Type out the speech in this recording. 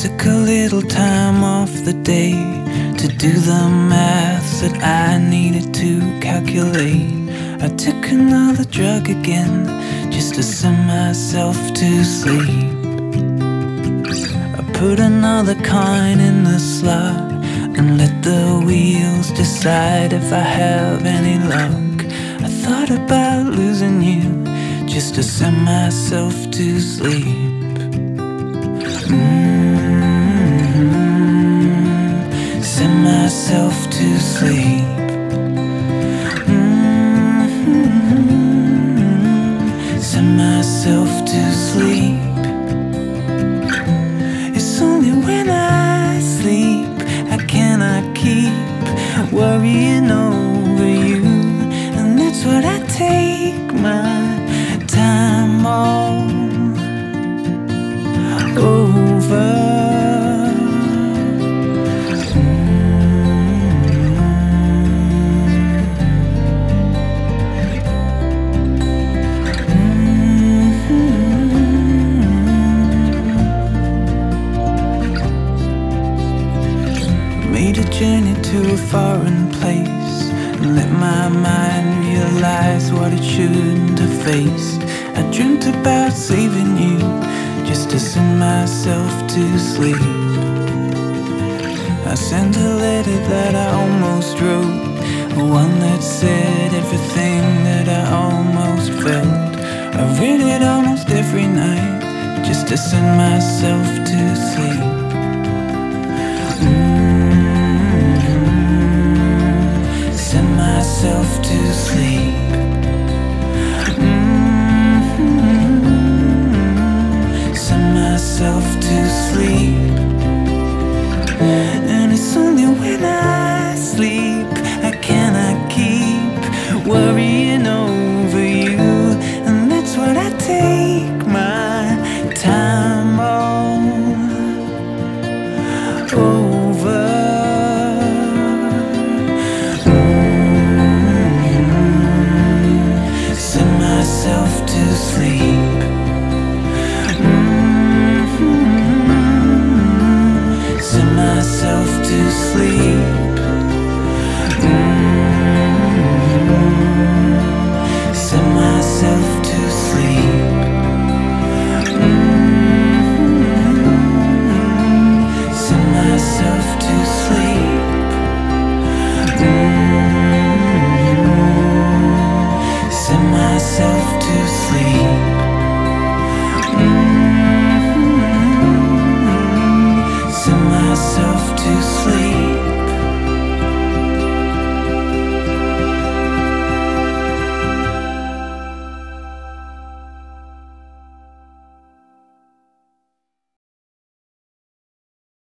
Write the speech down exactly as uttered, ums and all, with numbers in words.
took a little time off the day to do the maths that I needed to calculate. I took another drug again just to send myself to sleep. I put another coin in the slot and let the wheels decide if I have any luck. I thought about losing you just to send myself to sleep. Mm-hmm. Send myself to sleep. Mm-hmm. Send myself to sleep. It's only when I sleep I cannot keep worrying over you, and that's what I take my time all over. Made a journey to a foreign place and let my mind realize what it shouldn't have faced. I dreamt about saving you just to send myself to sleep. I sent a letter that I almost wrote, one that said everything that I almost felt. I read it almost every night just to send myself to sleep.